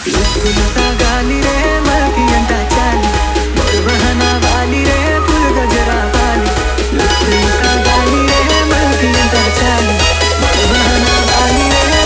लुसा गाली रे मलकी अंटा चाली मोर बहना वाली रे फुल गजरा वाली लुसा गाली रे मलकी अंटा चाली मोर बहना वाली रे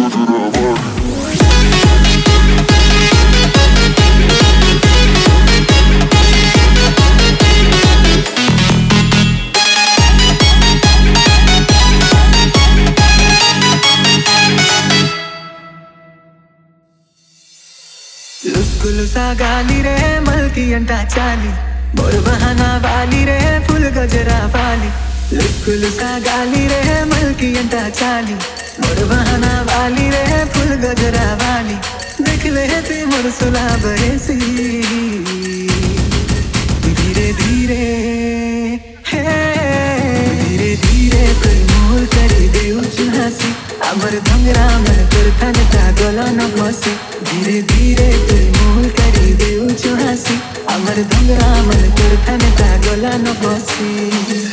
लुसा गाली रे मलकी अंटा चाली मोर बहाना वाली रे फुल गजरा वाली लुसा गाली रे मलकी अंटा चाली मोर बहाना वाली रे फुल गजरा वाली देख ले ती मोर सुला बरेसी धीरे धीरे धीरे धीरे कोई मोर करी दे उचहासी अमर भंगरा मन कर थनता गोला न फसी धीरे धीरे कोई मोर करी दे उचहासी अमर भंगरा मन कर थनता गोला न फसी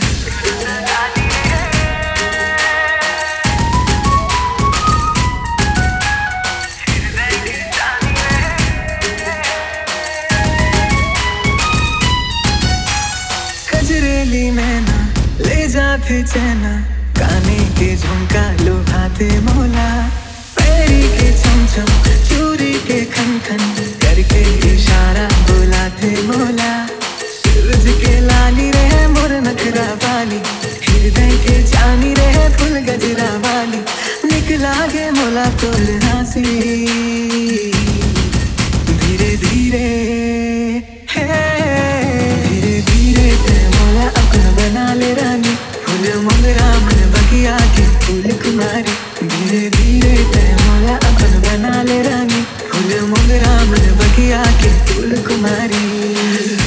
कजरेली मैना ले जाते चैना गाने के झुमका लुभाते मोला पैरी के छम छम चूरी के खन खन करके इशारा बुलाते मोला सूरज के लाली रहे मोर नखरा वाली हृदय के जानी रहे फुल गजरा वाली निकला गे मोला तोल हासी धीरे धीरे धीरे धीरे ते मोला अपना बना ले रानी फूल मोगरा मन बगिया के फूल कुमारी धीरे धीरे ते मोला अपन बना ले रानी फूल मोगरा मन बगिया के फूल कुमारी